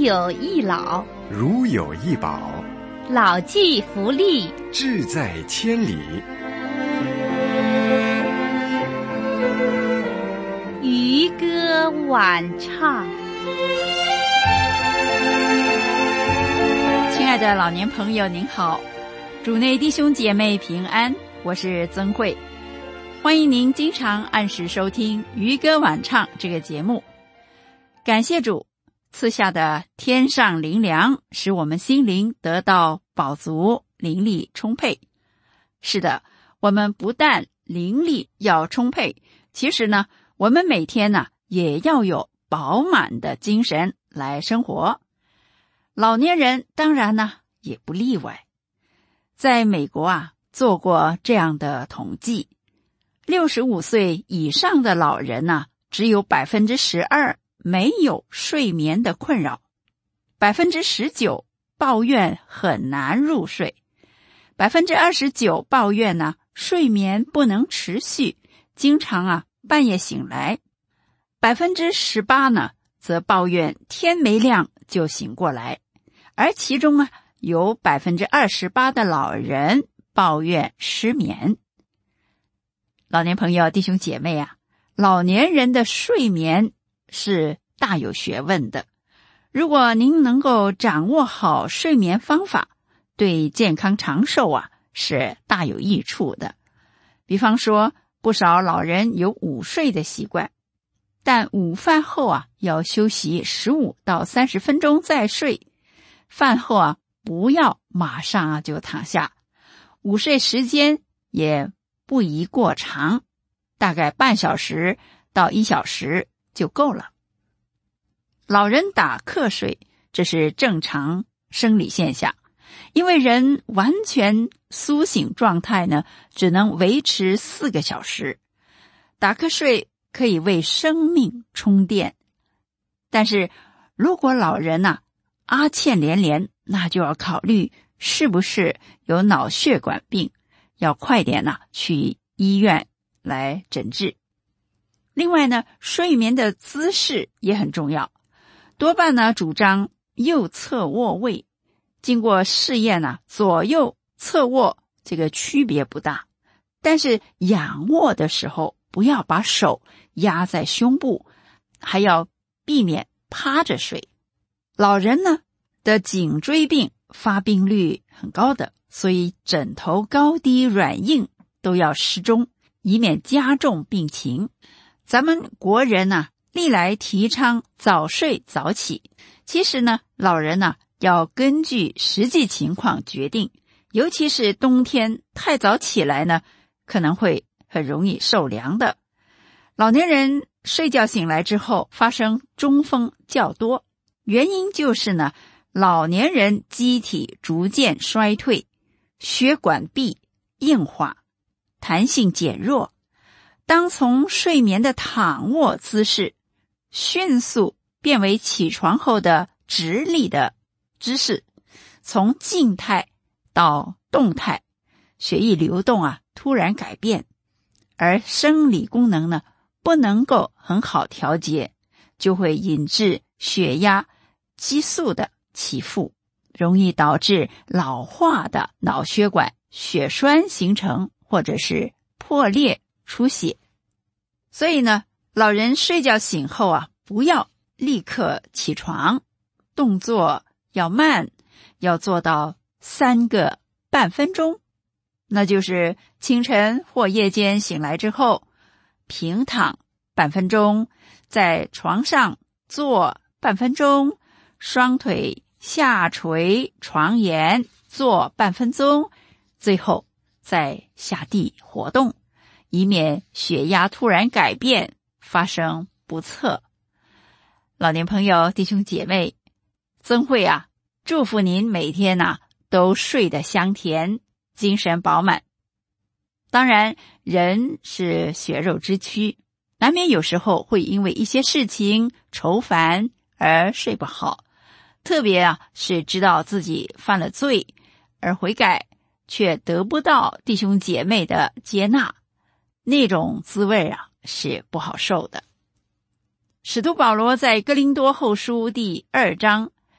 有一老， 如有一宝， 老骥伏枥， 志在千里。 渔歌晚唱。 亲爱的老年朋友您好，主内弟兄姐妹平安，我是曾慧，欢迎您经常按时收听渔歌晚唱这个节目。感谢主赐下的天上灵粮，使我们心灵得到饱足，灵力充沛。是的，我们不但灵力要充沛，其实呢，我们每天呢也要有饱满的精神来生活。老年人当然呢也不例外。在美国做过这样的统计，65岁以上的老人呢，只有 12% 没有睡眠的困扰， 19% 抱怨很难入睡， 29% 抱怨呢睡眠不能持续，经常半夜醒来， 18% 呢则抱怨天没亮就醒过来，而其中有 28% 的老人抱怨失眠。老年朋友弟兄姐妹老年人的睡眠是大有学问的，如果您能够掌握好睡眠方法，对健康长寿是大有益处的。比方说，不少老人有午睡的习惯，但午饭后要休息15到30分钟再睡，饭后不要马上就躺下，午睡时间也不宜过长，大概半小时到1小时就够了。老人打瞌睡，这是正常生理现象，因为人完全苏醒状态呢，只能维持4个小时。打瞌睡可以为生命充电，但是如果老人阿欠连连，那就要考虑是不是有脑血管病，要快点去医院来诊治。另外呢，睡眠的姿势也很重要，多半主张右侧卧位，经过试验左右侧卧这个区别不大，但是仰卧的时候不要把手压在胸部，还要避免趴着睡。老人呢的颈椎病发病率很高的，所以枕头高低软硬都要适中，以免加重病情。咱们国人历来提倡早睡早起，其实呢，老人要根据实际情况决定，尤其是冬天太早起来呢，可能会很容易受凉的。老年人睡觉醒来之后发生中风较多，原因就是呢，老年人机体逐渐衰退，血管壁硬化，弹性减弱。当从睡眠的躺卧姿势迅速变为起床后的直立的姿势，从静态到动态，血液流动突然改变，而生理功能呢不能够很好调节，就会引致血压、激素的起伏，容易导致老化的脑血管血栓形成，或者是破裂出血。所以呢，老人睡觉醒后不要立刻起床，动作要慢，要做到3个半分钟，那就是清晨或夜间醒来之后，平躺半分钟，在床上坐半分钟，双腿下垂床沿坐半分钟，最后再下地活动，以免血压突然改变发生不测。老年朋友弟兄姐妹，曾慧祝福您每天都睡得香甜，精神饱满。当然人是血肉之躯，难免有时候会因为一些事情愁烦而睡不好，特别是知道自己犯了罪而悔改，却得不到弟兄姐妹的接纳，那种滋味是不好受的。使徒保罗在哥林多后书第2章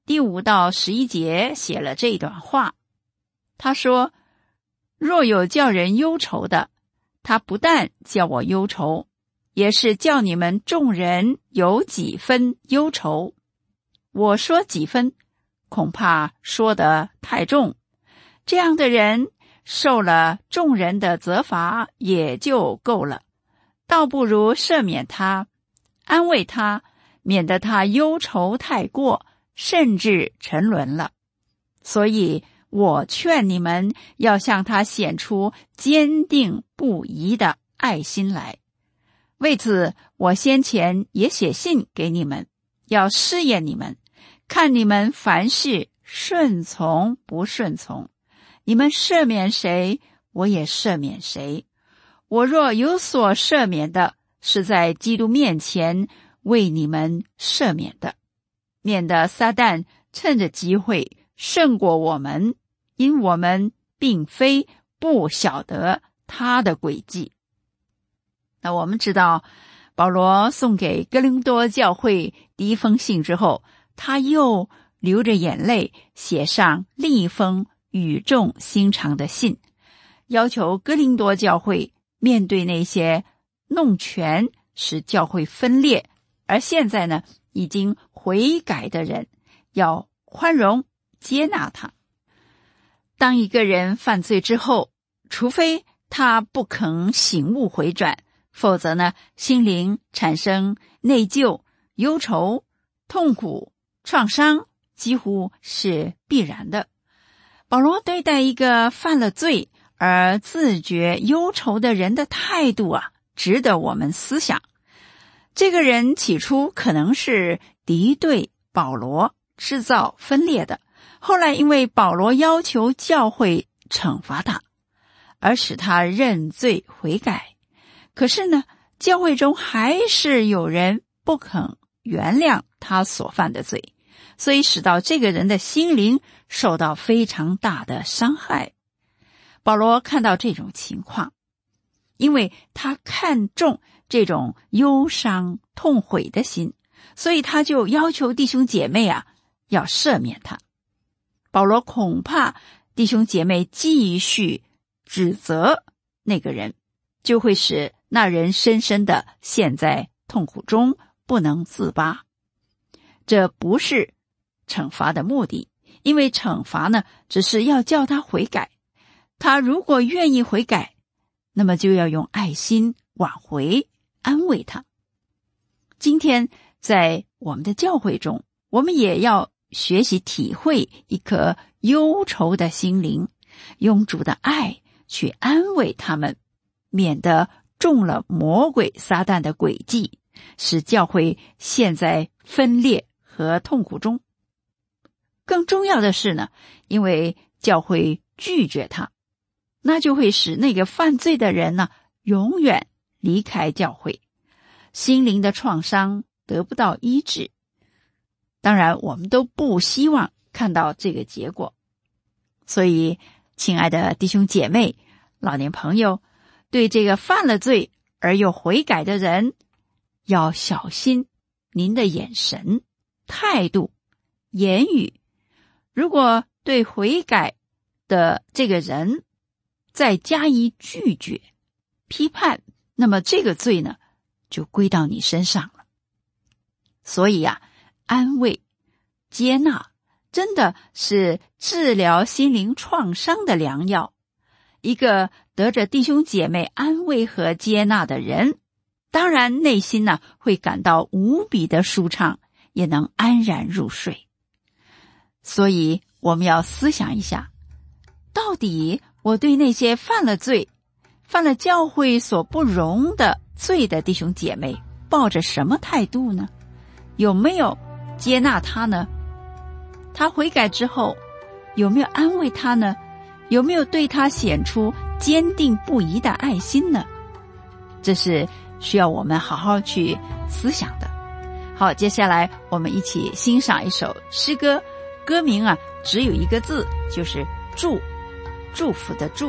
第5到11节写了这段话。他说，若有叫人忧愁的，他不但叫我忧愁，也是叫你们众人有几分忧愁。我说几分，恐怕说得太重，这样的人受了众人的责罚也就够了，倒不如赦免他，安慰他，免得他忧愁太过，甚至沉沦了。所以我劝你们要向他显出坚定不移的爱心来。为此，我先前也写信给你们，要试验你们，看你们凡事顺从不顺从。你们赦免谁，我也赦免谁。我若有所赦免的，是在基督面前为你们赦免的，免得撒旦趁着机会胜过我们，因我们并非不晓得他的诡计。那我们知道，保罗送给哥林多教会第1封信之后，他又流着眼泪写上另一封语重心长的信，要求哥林多教会面对那些弄权使教会分裂，而现在呢已经悔改的人，要宽容接纳他。当一个人犯罪之后，除非他不肯醒悟回转，否则呢，心灵产生内疚、忧愁、痛苦、创伤，几乎是必然的。保罗对待一个犯了罪而自觉忧愁的人的态度值得我们思想。这个人起初可能是敌对保罗，制造分裂的，后来因为保罗要求教会惩罚他，而使他认罪悔改。可是呢，教会中还是有人不肯原谅他所犯的罪，所以使到这个人的心灵受到非常大的伤害。保罗看到这种情况，因为他看重这种忧伤痛悔的心，所以他就要求弟兄姐妹要赦免他。保罗恐怕弟兄姐妹继续指责那个人，就会使那人深深的陷在痛苦中不能自拔。这不是惩罚的目的，因为惩罚呢，只是要叫他悔改。他如果愿意悔改，那么就要用爱心挽回安慰他。今天在我们的教会中，我们也要学习体会一颗忧愁的心灵，用主的爱去安慰他们，免得中了魔鬼撒旦的诡计，使教会陷在分裂和痛苦中。更重要的是呢，因为教会拒绝他，那就会使那个犯罪的人呢，永远离开教会，心灵的创伤得不到医治。当然，我们都不希望看到这个结果。所以，亲爱的弟兄姐妹、老年朋友，对这个犯了罪而又悔改的人，要小心您的眼神、态度、言语。如果对悔改的这个人再加以拒绝、批判，那么这个罪呢，就归到你身上了。所以安慰、接纳真的是治疗心灵创伤的良药。一个得着弟兄姐妹安慰和接纳的人，当然内心呢会感到无比的舒畅，也能安然入睡。所以我们要思想一下，到底我对那些犯了罪、犯了教会所不容的罪的弟兄姐妹抱着什么态度呢？有没有接纳他呢？他悔改之后有没有安慰他呢？有没有对他显出坚定不移的爱心呢？这是需要我们好好去思想的。好，接下来我们一起欣赏一首诗歌，歌名只有一个字，就是祝，祝福的祝。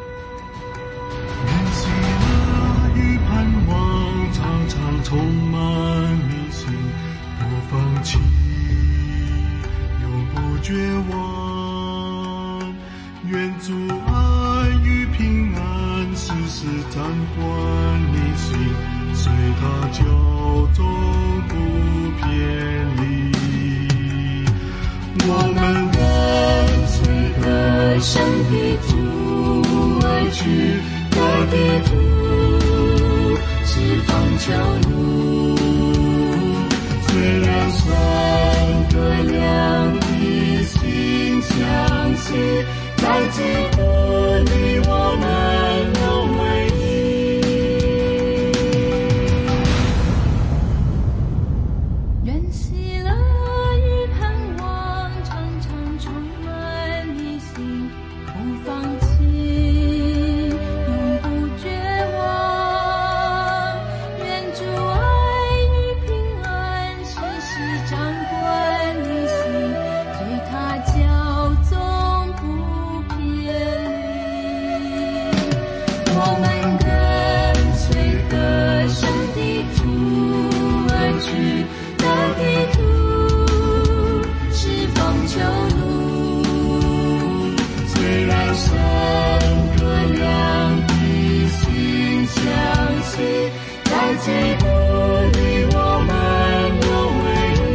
愿喜乐与盼望常常充满你心，不放弃， 观你心，随他教中不偏离。我们跟随得胜的主而去，他的途是方桥路，虽然算各两的心相系，在基督里我们有唯一。 人喜乐与盼望，常常充满你心，不放弃，永不绝望。愿主爱与平安时时掌管你心，随他教总不偏离。我们跟随得胜的主而去，他的途是方桥路， 虽然山隔两地心相系，在基督里我们有唯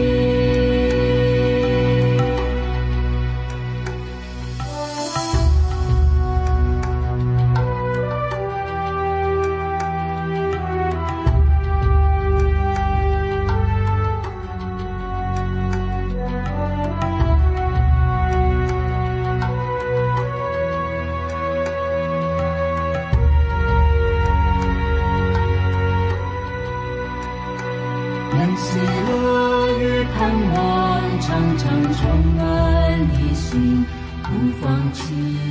人喜乐与盼望，常常充满你心，不放弃，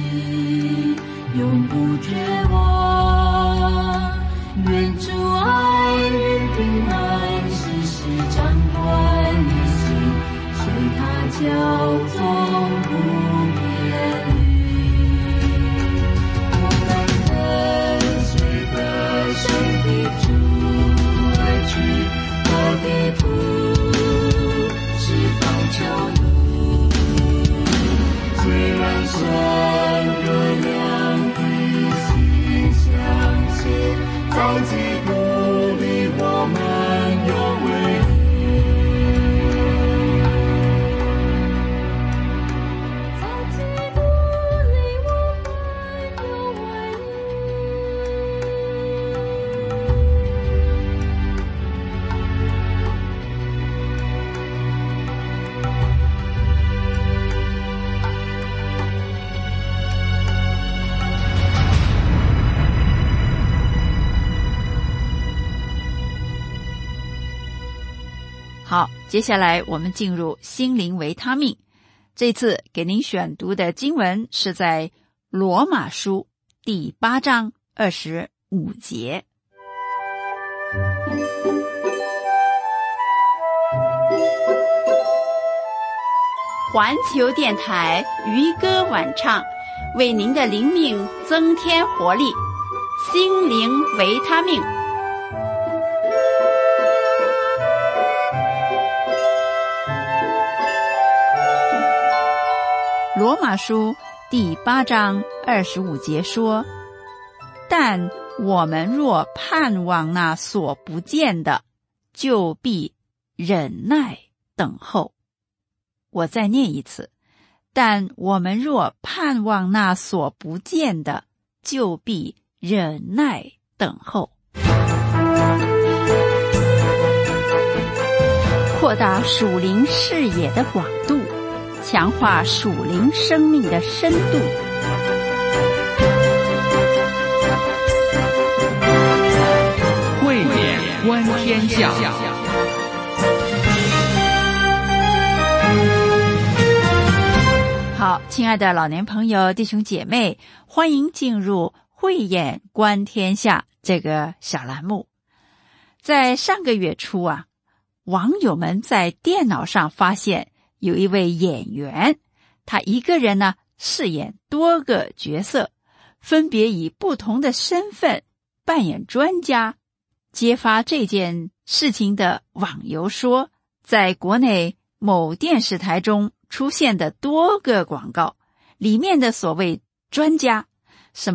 永不绝望。愿主爱与平安时时掌管你心，随他教总不偏离。我们跟随得胜的主而去，他的途是方桥路， 虽然山隔两地心相系，在基督里我们有唯在基督里我们有唯好，接下来我们进入心灵维他命。这次给您选读的经文是在罗马书第8章25节。环球电台渔歌晚唱，为您的灵命增添活力，心灵维他命。罗马书第8章25节说，但我们若盼望那所不见的，就必忍耐等候。我再念一次，但我们若盼望那所不见的，就必忍耐等候。扩大属灵视野的广度，强化属灵生命的深度。 慧眼观天下。 好，亲爱的老年朋友、弟兄姐妹，欢迎进入慧眼观天下这个小栏目。在上个月初啊，网友们在电脑上发现有一位演员，他一个人呢饰演多个角色，分别以不同的身份扮演专家。揭发这件事情的网友说，在国内某电视台中出现的多个广告里面的所谓专家，什么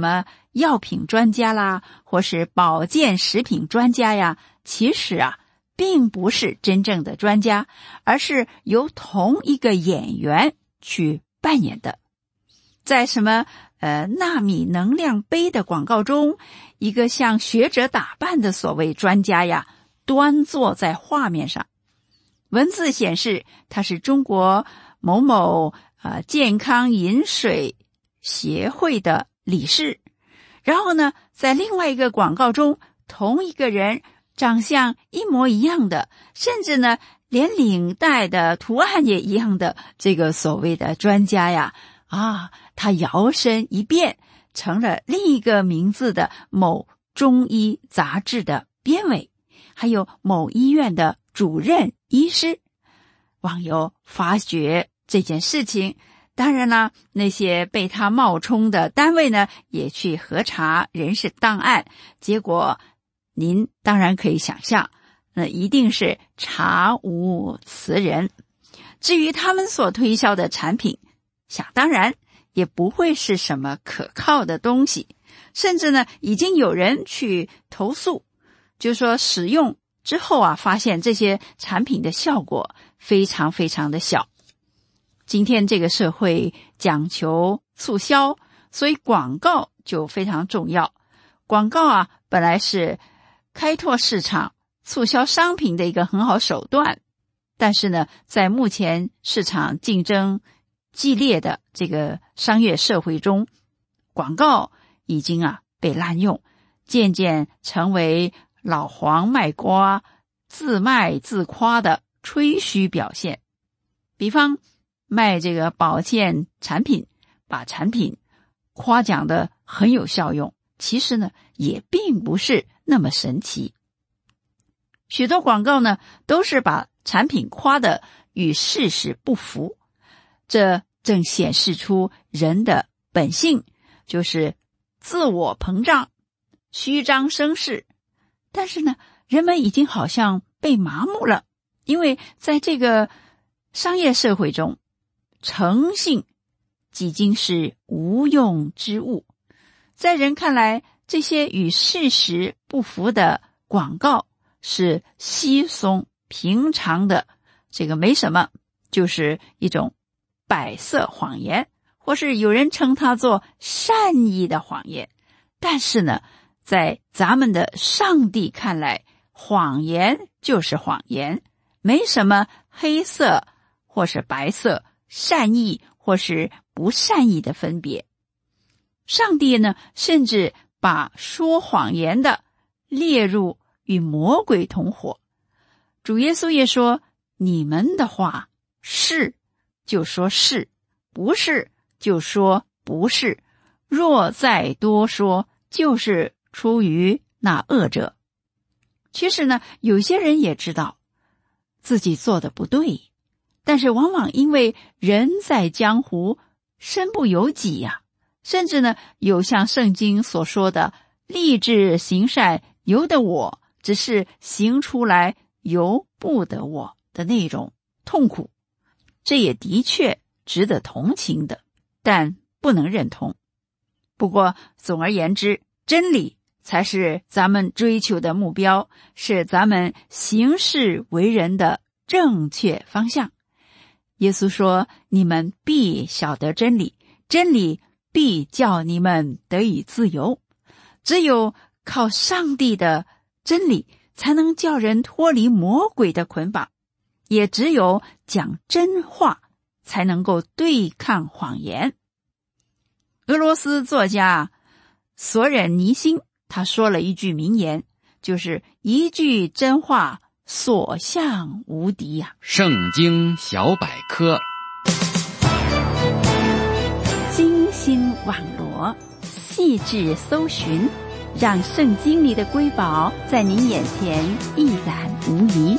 药品专家啦，或是保健食品专家呀，其实并不是真正的专家，而是由同一个演员去扮演的。在什么纳米能量杯的广告中，一个像学者打扮的所谓专家呀，端坐在画面上，文字显示他是中国某某健康饮水协会的理事。然后呢，在另外一个广告中，同一个人长相一模一样的，甚至呢连领带的图案也一样的这个所谓的专家呀，他摇身一变成了另一个名字的某中医杂志的编委，还有某医院的主任医师。网友发觉这件事情，当然啦，那些被他冒充的单位呢，也去核查人事档案，结果您当然可以想象，那一定是查无此人。至于他们所推销的产品，想当然也不会是什么可靠的东西，甚至呢，已经有人去投诉，就说使用之后发现这些产品的效果非常非常的小。今天这个社会讲求促销，所以广告就非常重要。广告本来是开拓市场、促销商品的一个很好手段，但是呢，在目前市场竞争激烈的这个商业社会中，广告已经被滥用，渐渐成为老黄卖瓜、自卖自夸的吹嘘表现。比方卖这个保健产品，把产品夸奖的很有效用，其实呢也并不是那么神奇。许多广告呢都是把产品夸的与事实不符，这正显示出人的本性，就是自我膨胀、虚张声势。但是呢，人们已经好像被麻木了，因为在这个商业社会中，诚信几经是无用之物。在人看来，这些与事实不符的广告是稀松平常的，这个没什么，就是一种摆设谎言，或是有人称它做善意的谎言。但是呢，在咱们的上帝看来，谎言就是谎言，没什么黑色或是白色，善意或是不善意的分别。上帝呢，甚至把说谎言的列入与魔鬼同伙。主耶稣也说，你们的话是就说是，不是就说不是，若再多说，就是出于那恶者。其实呢，有些人也知道自己做的不对，但是往往因为人在江湖，身不由己甚至呢，有像圣经所说的立志行善由得我，只是行出来由不得我的那种痛苦。这也的确值得同情的，但不能认同。不过总而言之，真理才是咱们追求的目标，是咱们行事为人的正确方向。耶稣说，你们必晓得真理，真理必叫你们得以自由。只有靠上帝的真理，才能叫人脱离魔鬼的捆绑，也只有讲真话，才能够对抗谎言。俄罗斯作家索忍尼辛他说了一句名言，就是一句真话，所向无敌圣经小百科， 精心网罗，细致搜寻，让圣经里的瑰宝在您眼前一览无遗。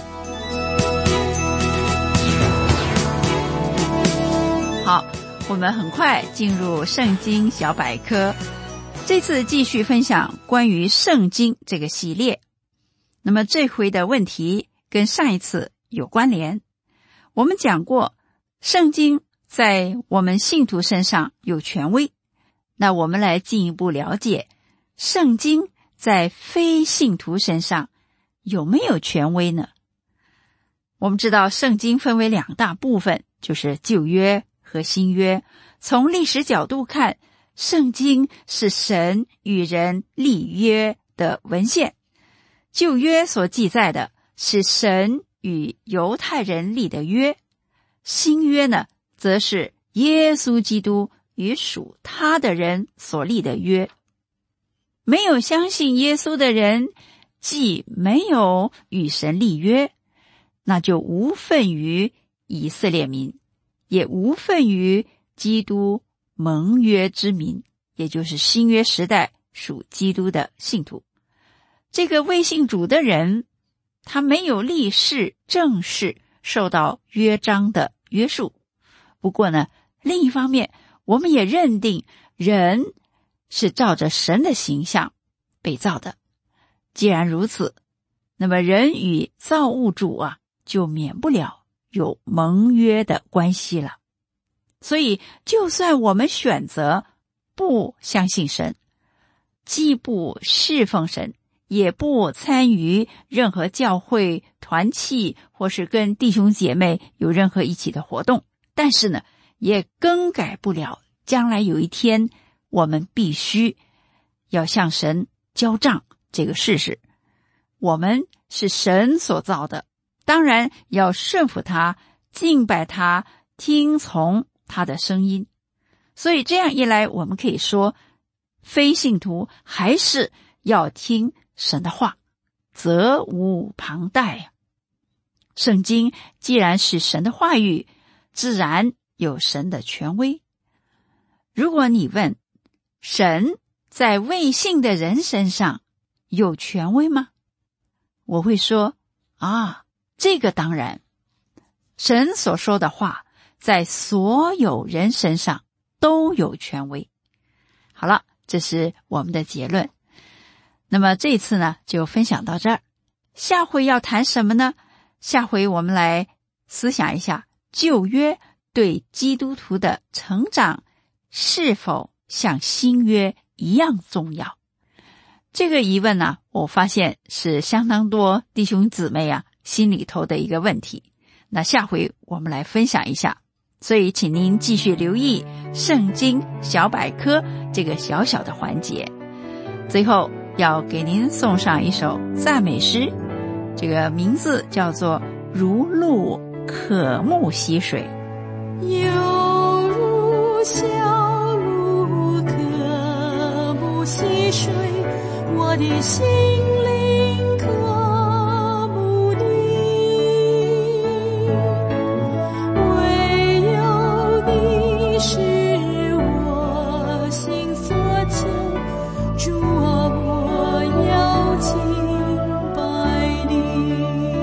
好，我们很快进入圣经小百科，这次继续分享关于圣经这个系列。那么这回的问题跟上一次有关联。我们讲过，圣经在我们信徒身上有权威，那我们来进一步了解圣经在非信徒身上有没有权威呢？我们知道圣经分为两大部分，就是旧约和新约。从历史角度看，圣经是神与人立约的文献。旧约所记载的是神与犹太人立的约，新约呢，则是耶稣基督与属他的人所立的约。没有相信耶稣的人，既没有与神立约，那就无份于以色列民，也无份于基督盟约之民，也就是新约时代属基督的信徒。这个未信主的人，他没有立誓正式受到约章的约束。不过呢，另一方面，我们也认定人是照着神的形象被造的。既然如此，那么人与造物主就免不了有盟约的关系了。所以就算我们选择不相信神，既不侍奉神，也不参与任何教会团契或是跟弟兄姐妹有任何一起的活动，但是呢，也更改不了将来有一天我们必须要向神交账这个事实。我们是神所造的，当然要顺服他，敬拜他，听从他的声音。所以这样一来，我们可以说非信徒还是要听神的话，责无旁贷。圣经既然是神的话语，自然有神的权威。如果你问，神在未信的人身上有权威吗？我会说，这个当然。神所说的话在所有人身上都有权威。好了，这是我们的结论。那么这次呢，就分享到这儿。下回要谈什么呢？下回我们来思想一下，旧约对基督徒的成长是否像新约一样重要？这个疑问呢，我发现是相当多弟兄姊妹心里头的一个问题。那下回我们来分享一下。所以请您继续留意圣经小百科这个小小的环节。最后要给您送上一首赞美诗，这个名字叫做如露渴慕溪水。 犹如小鹿渴慕溪水，我的心灵渴慕你，唯有你是我心所求，主啊，我要敬拜你。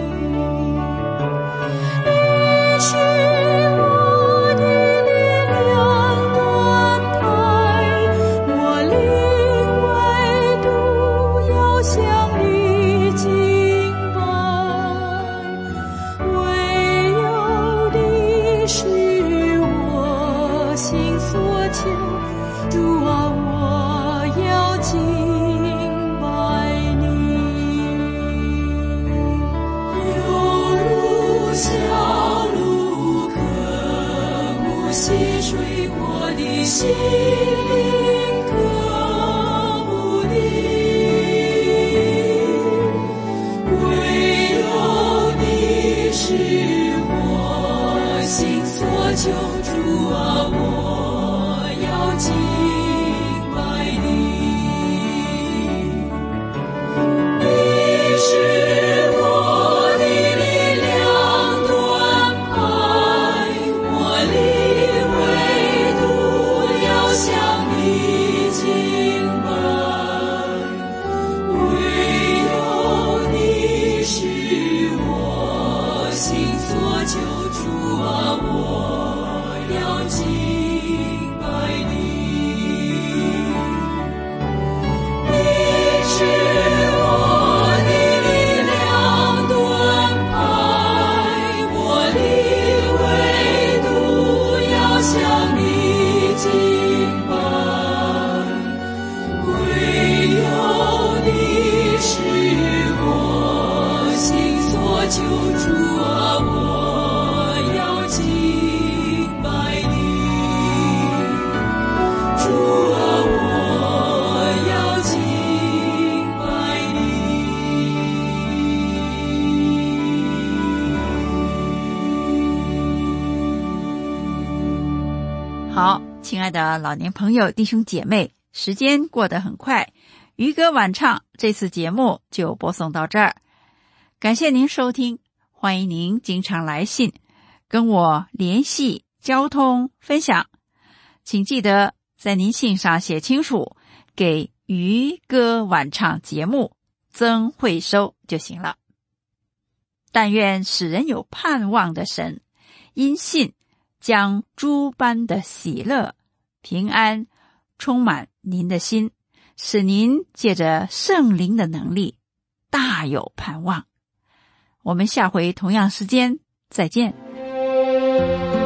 你是我的力量安排，我灵唯独要向你敬拜，唯有你是我心所求，主啊，我要敬拜你。犹如小鹿渴慕溪水，我的心灵渴慕你，唯有你是我心所求，主啊，我要敬拜你。你是我的力量盾牌，我灵唯独要向你敬拜，唯有你是我心所求，主啊，我要敬拜你。你是我的力量盾牌，我灵唯独要向你敬拜，唯有好，亲爱的老年朋友弟兄姐妹，时间过得很快，渔歌晚唱这次节目就播送到这儿，感谢您收听，欢迎您经常来信跟我联系交通分享，请记得在您信上写清楚给渔歌晚唱节目曾会收就行了。但愿使人有盼望的神，因信将诸般的喜乐平安充满您的心，使您借着圣灵的能力大有盼望。我们下回同样时间再见。